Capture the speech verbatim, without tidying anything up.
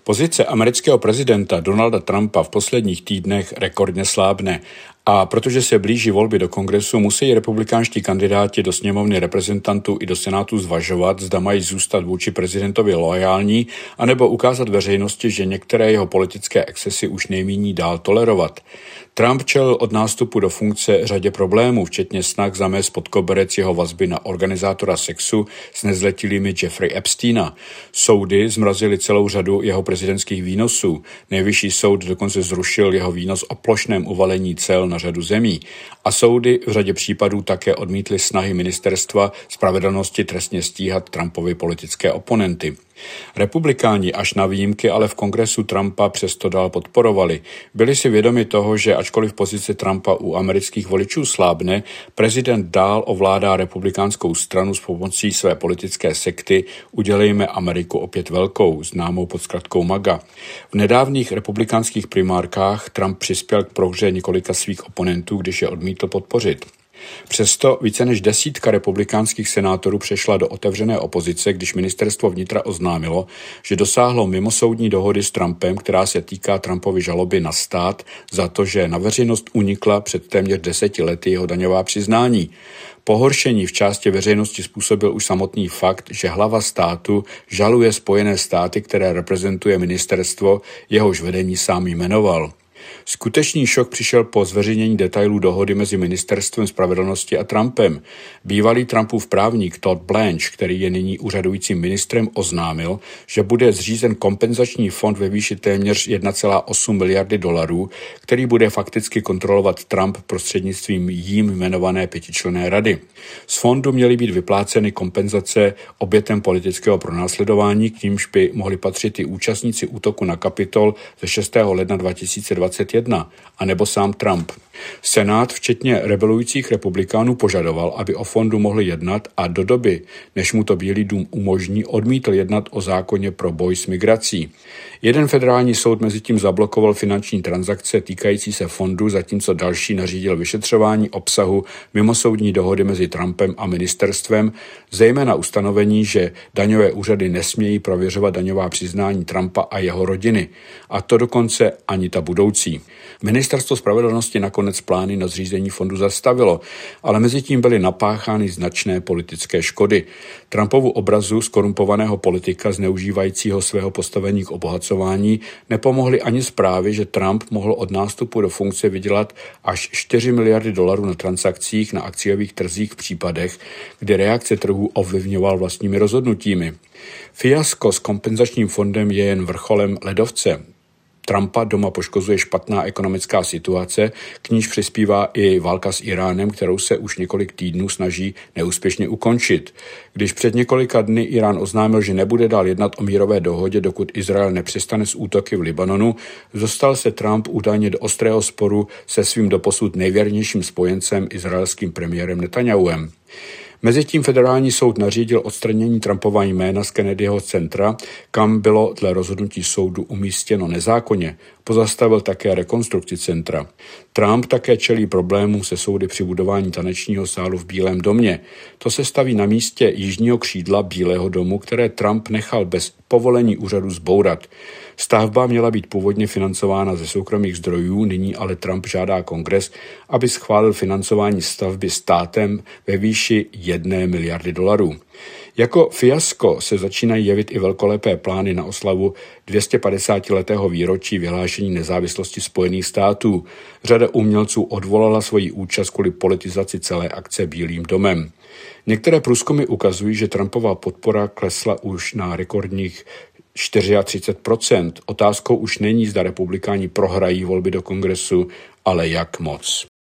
Pozice amerického prezidenta Donalda Trumpa v posledních týdnech rekordně slábne a protože se blíží volby do kongresu, musí republikánští kandidáti do sněmovny reprezentantů i do senátu zvažovat, zda mají zůstat vůči prezidentovi loajální, anebo ukázat veřejnosti, že některé jeho politické excesy už nejmíní dál tolerovat. Trump čelil od nástupu do funkce řadě problémů, včetně snah zamést pod koberec jeho vazby na organizátora sexu s nezletilými Jeffrey Epsteina. Soudy zmrazily celou řadu jeho prezidentských výnosů. Nejvyšší soud dokonce zrušil jeho výnos o plošném uvalení cel na řadu zemí. A soudy v řadě případů také odmítly snahy ministerstva spravedlnosti trestně stíhat Trumpovy politické oponenty. Republikáni až na výjimky ale v kongresu Trumpa přesto dál podporovali. Byli si vědomi toho, že ačkoliv pozice Trumpa u amerických voličů slábne, prezident dál ovládá republikánskou stranu s pomocí své politické sekty Udělejme Ameriku opět velkou, známou pod zkratkou MAGA. V nedávných republikánských primárkách Trump přispěl k prohře několika svých oponentů, když je odmítl podpořit. Přesto více než desítka republikánských senátorů přešla do otevřené opozice, když ministerstvo vnitra oznámilo, že dosáhlo mimosoudní dohody s Trumpem, která se týká Trumpovy žaloby na stát za to, že na veřejnost unikla před téměř deseti lety jeho daňová přiznání. Pohoršení v části veřejnosti způsobil už samotný fakt, že hlava státu žaluje Spojené státy, které reprezentuje ministerstvo, jehož vedení sám jmenoval. Skutečný šok přišel po zveřejnění detailů dohody mezi ministerstvem spravedlnosti a Trumpem. Bývalý Trumpův právník Todd Blanche, který je nyní úřadujícím ministrem, oznámil, že bude zřízen kompenzační fond ve výši téměř jedna celá osm miliardy dolarů, který bude fakticky kontrolovat Trump prostřednictvím jím jmenované pětičlenné rady. Z fondu měly být vypláceny kompenzace obětem politického pronásledování, k nímž by mohli patřit i účastníci útoku na Kapitol ze šestého ledna dva tisíce dvacet jedna, anebo sám Trump. Senát, včetně rebelujících republikánů, požadoval, aby o fondu mohli jednat a do doby, než mu to Bílý dům umožní, odmítl jednat o zákoně pro boj s migrací. Jeden federální soud mezitím zablokoval finanční transakce týkající se fondu, zatímco další nařídil vyšetřování obsahu mimosoudní dohody mezi Trumpem a ministerstvem, zejména ustanovení, že daňové úřady nesmějí prověřovat daňová přiznání Trumpa a jeho rodiny, a to dokonce ani ta budoucí. Ministerstvo spravedlnosti nakonec plány na zřízení fondu zastavilo, ale mezitím byly napáchány značné politické škody. Trumpovu obrazu zkorumpovaného politika zneužívajícího svého postavení k obohacování nepomohly ani zprávy, že Trump mohl od nástupu do funkce vydělat až čtyři miliardy dolarů na transakcích na akciových trzích v případech, kdy reakce trhů ovlivňoval vlastními rozhodnutími. Fiasko s kompenzačním fondem je jen vrcholem ledovce. Trumpa doma poškozuje špatná ekonomická situace, k níž přispívá i válka s Iránem, kterou se už několik týdnů snaží neúspěšně ukončit. Když před několika dny Irán oznámil, že nebude dál jednat o mírové dohodě, dokud Izrael nepřestane s útoky v Libanonu, dostal se Trump údajně do ostrého sporu se svým doposud nejvěrnějším spojencem, izraelským premiérem Netanjahuem. Mezitím federální soud nařídil odstranění Trumpova jména z Kennedyho centra, kam bylo dle rozhodnutí soudu umístěno nezákonně. Pozastavil také rekonstrukci centra. Trump také čelí problémů se soudy při budování tanečního sálu v Bílém domě. To se staví na místě jižního křídla Bílého domu, které Trump nechal bez povolení úřadu zbourat. Stavba měla být původně financována ze soukromých zdrojů, nyní ale Trump žádá kongres, aby schválil financování stavby státem ve výši jedné miliardy dolarů. Jako fiasko se začínají jevit i velkolepé plány na oslavu dvě stě padesátiletého výročí vyhlášení nezávislosti Spojených států. Řada umělců odvolala svoji účast kvůli politizaci celé akce Bílým domem. Některé průzkumy ukazují, že Trumpova podpora klesla už na rekordních třicet čtyři procent. Otázkou už není, zda republikáni prohrají volby do kongresu, ale jak moc.